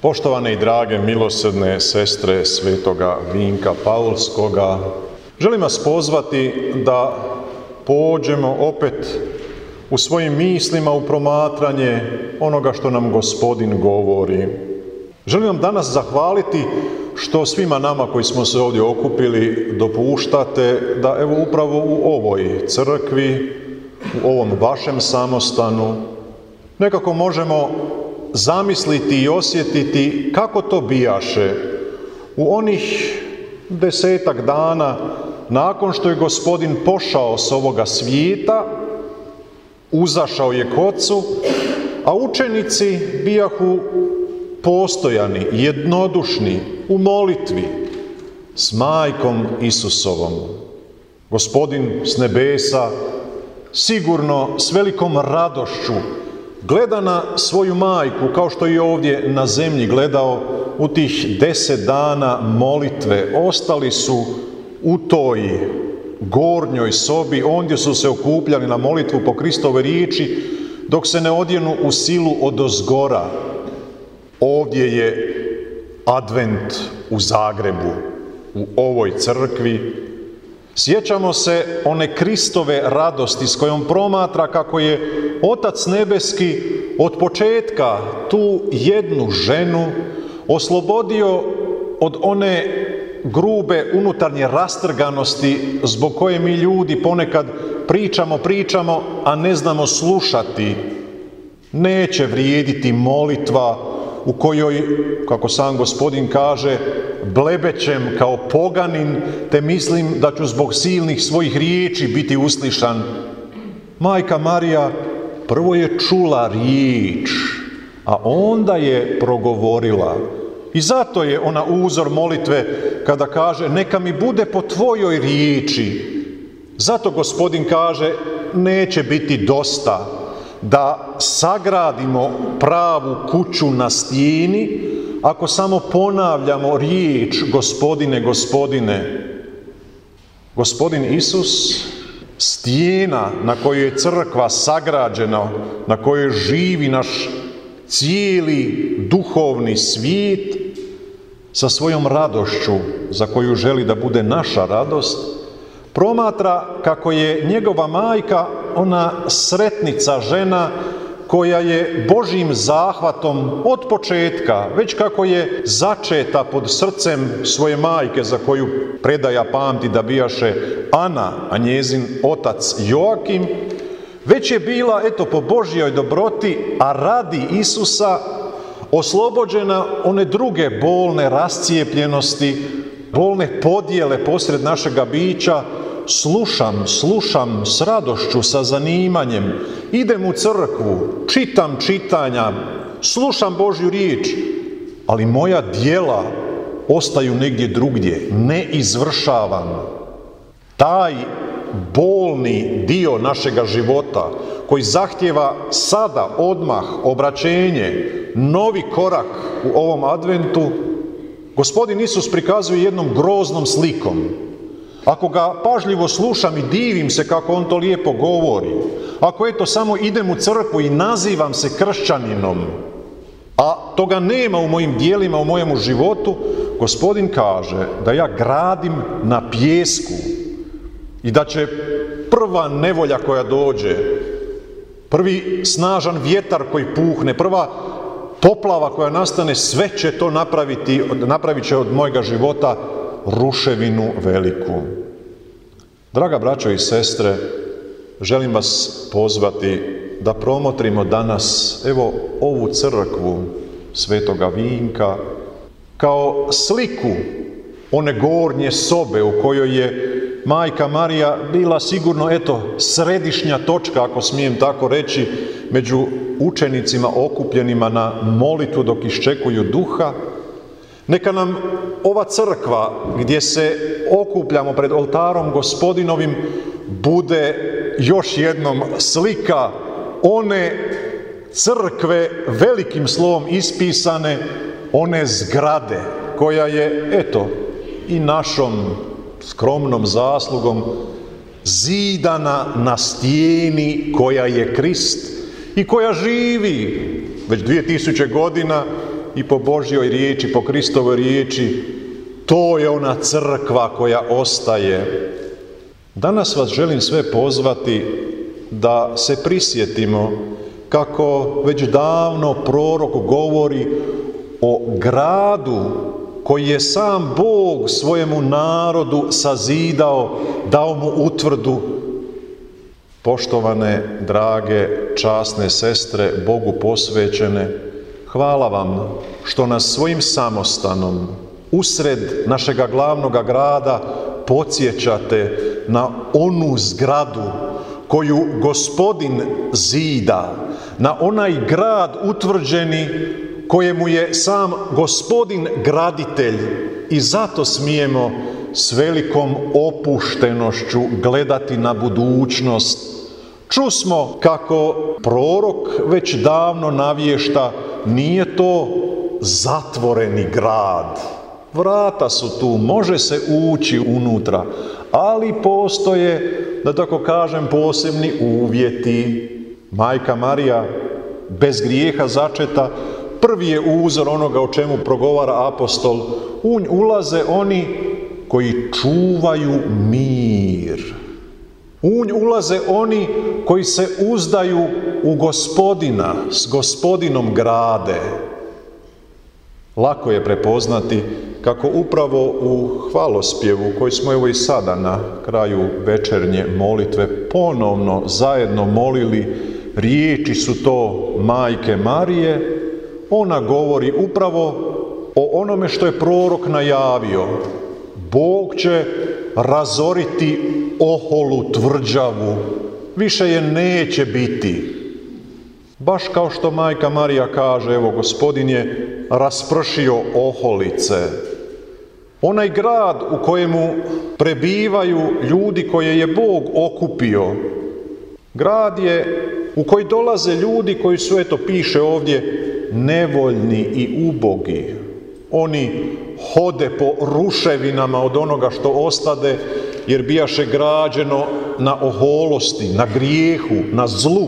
Poštovane i drage milosrdne sestre Svetoga Vinka Paulskoga, želim vas pozvati da pođemo opet u svojim mislima u promatranje onoga što nam Gospodin govori. Želim vam danas zahvaliti što svima nama koji smo se ovdje okupili dopuštate da evo upravo u ovoj crkvi, u ovom vašem samostanu, nekako možemo zamisliti i osjetiti kako to bijaše u onih 10-tak dana nakon što je Gospodin pošao s ovoga svijeta, uzašao je k Ocu, a učenici bijahu postojani, jednodušni u molitvi s Majkom Isusovom. Gospodin s nebesa sigurno s velikom radošću gleda na svoju majku, kao što je ovdje na zemlji gledao u tih 10 dana molitve. Ostali su u toj gornjoj sobi, ondje su se okupljali na molitvu po Kristove riječi, dok se ne odjenu u silu odozgora. Ovdje je advent u Zagrebu, u ovoj crkvi. Sjećamo se one Kristove radosti s kojom promatra kako je Otac Nebeski od početka tu jednu ženu oslobodio od one grube unutarnje rastrganosti zbog koje mi ljudi ponekad pričamo, a ne znamo slušati. Neće vrijediti molitva u kojoj, kako sam Gospodin kaže, blebećem kao poganin, te mislim da ću zbog silnih svojih riječi biti uslišan. Majka Marija prvo je čula riječ, a onda je progovorila. I zato je ona uzor molitve kada kaže neka mi bude po tvojoj riječi. Zato Gospodin kaže neće biti dosta da sagradimo pravu kuću na stijeni ako samo ponavljamo riječ Gospodine, Gospodine. Gospodin Isus, stijena na kojoj je crkva sagrađena, na kojoj živi naš cijeli duhovni svijet, sa svojom radošću, za koju želi da bude naša radost, promatra kako je njegova majka ona sretnica žena koja je Božjim zahvatom od početka, već kako je začeta pod srcem svoje majke, za koju predaja pamti da bijaše Ana, a njezin otac Joakim, već je bila, po Božjoj dobroti, a radi Isusa, oslobođena one druge bolne rascijepljenosti, bolne podjele posred našega bića. Slušam s radošću, sa zanimanjem, idem u crkvu, čitam čitanja, slušam Božju riječ, ali moja djela ostaju negdje drugdje, ne izvršavam. Taj bolni dio našega života koji zahtjeva sada, odmah, obraćenje, novi korak u ovom adventu, Gospodin Isus prikazuje jednom groznom slikom. Ako ga pažljivo slušam i divim se kako on to lijepo govori, ako samo idem u crkvu i nazivam se kršćaninom, a toga nema u mojim djelima, u mojemu životu, Gospodin kaže da ja gradim na pijesku i da će prva nevolja koja dođe, prvi snažan vjetar koji puhne, prva poplava koja nastane, sve će to napravit će od mojega života ruševinu veliku. Draga braćo i sestre, želim vas pozvati da promotrimo danas ovu crkvu Svetoga Vinka kao sliku one gornje sobe u kojoj je Majka Marija bila sigurno središnja točka, ako smijem tako reći, među učenicima okupljenima na molitvu dok iščekuju duha. Neka nam ova crkva gdje se okupljamo pred oltarom Gospodinovim bude još jednom slika one crkve velikim slovom ispisane, one zgrade koja je i našom skromnom zaslugom zidana na stijeni koja je Krist i koja živi već 2000 godina i po Božjoj riječi, po Kristovoj riječi, to je ona crkva koja ostaje. Danas vas želim sve pozvati da se prisjetimo kako već davno prorok govori o gradu koji je sam Bog svojemu narodu sazidao, dao mu utvrdu. Poštovane, drage, časne sestre, Bogu posvećene, hvala vam što nas svojim samostanom usred našega glavnoga grada podsjećate na onu zgradu koju Gospodin zida, na onaj grad utvrđeni kojemu je sam Gospodin graditelj, i zato smijemo s velikom opuštenošću gledati na budućnost. Čusmo kako prorok već davno navješta, nije to zatvoreni grad. Vrata su tu, može se ući unutra, ali postoje, da tako kažem, posebni uvjeti. Majka Marija, bez grijeha začeta, prvi je uzor onoga o čemu progovara apostol. U nj ulaze oni koji čuvaju mir. U nj ulaze oni koji se uzdaju u Gospodina, s Gospodinom grade. Lako je prepoznati kako upravo u hvalospjevu, koji smo evo i sada na kraju večernje molitve ponovno zajedno molili, riječi su to Majke Marije, ona govori upravo o onome što je prorok najavio. Bog će razoriti oholu tvrđavu, više je neće biti. Baš kao što Majka Marija kaže, evo, Gospodin je raspršio oholice. Onaj grad u kojemu prebivaju ljudi koje je Bog okupio, grad je u koji dolaze ljudi koji su, eto piše ovdje, nevoljni i ubogi. Oni hode po ruševinama od onoga što ostade, jer bijaše građeno na oholosti, na grijehu, na zlu.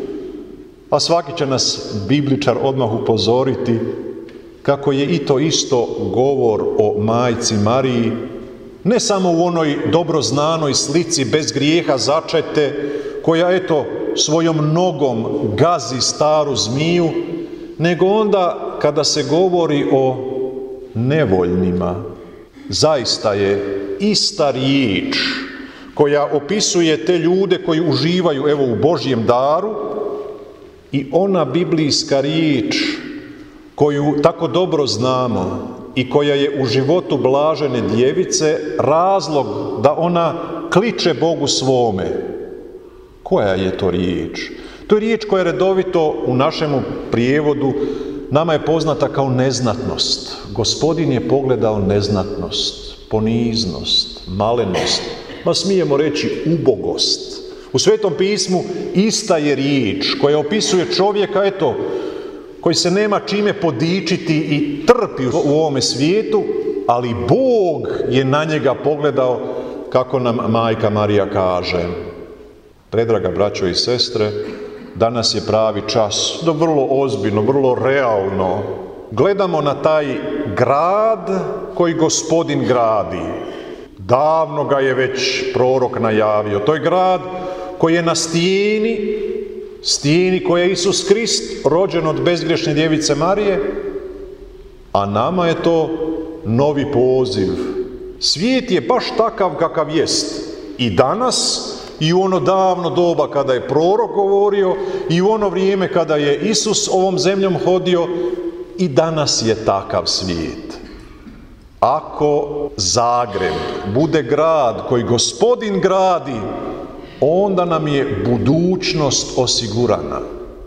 A svaki će nas bibličar odmah upozoriti kako je i to isto govor o Majci Mariji, ne samo u onoj dobro znanoj slici bez grijeha začete, koja eto svojom nogom gazi staru zmiju, nego onda kada se govori o nevoljnima. Zaista je ista riječ koja opisuje te ljude koji uživaju evo u Božjem daru, i ona biblijska riječ koju tako dobro znamo i koja je u životu blažene djevice razlog da ona kliče Bogu svome. Koja je to riječ? To je riječ koja redovito u našemu prijevodu nama je poznata kao neznatnost. Gospodin je pogledao neznatnost, poniznost, malenost, ma smijemo reći ubogost. U Svetom pismu ista je riječ koja opisuje čovjeka, eto, koji se nema čime podičiti i trpi u ovome svijetu, ali Bog je na njega pogledao, kako nam Majka Marija kaže. Predraga braćo i sestre, danas je pravi čas da vrlo ozbiljno, vrlo realno gledamo na taj grad koji Gospodin gradi. Davno ga je već prorok najavio. To je grad koji je na stijeni koje je Isus Krist, rođen od bezgrešne djevice Marije, a nama je to novi poziv. Svijet je baš takav kakav jest. I danas, i u ono davno doba kada je prorok govorio, i u ono vrijeme kada je Isus ovom zemljom hodio, i danas je takav svijet. Ako Zagreb bude grad koji Gospodin gradi, onda nam je budućnost osigurana.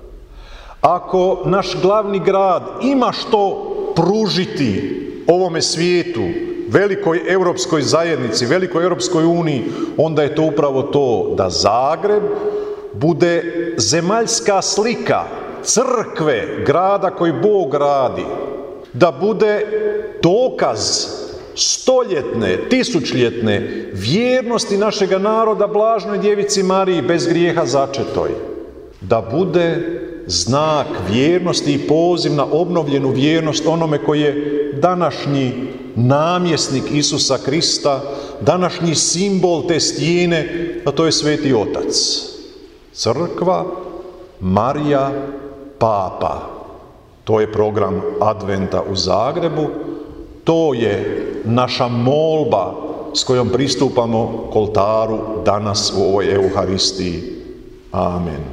Ako naš glavni grad ima što pružiti ovome svijetu, velikoj europskoj zajednici, velikoj Europskoj uniji, onda je to upravo to da Zagreb bude zemaljska slika crkve, grada koji Bog gradi, da bude dokaz stoljetne, tisućljetne vjernosti našega naroda blažnoj djevici Mariji bez grijeha začetoj, da bude znak vjernosti i poziv na obnovljenu vjernost onome koji je današnji namjesnik Isusa Krista, današnji simbol te stijene, a to je Sveti Otac. Crkva, Marija, Papa. To je program Adventa u Zagrebu. To je naša molba s kojom pristupamo k oltaru danas u ovoj Euharistiji. Amen.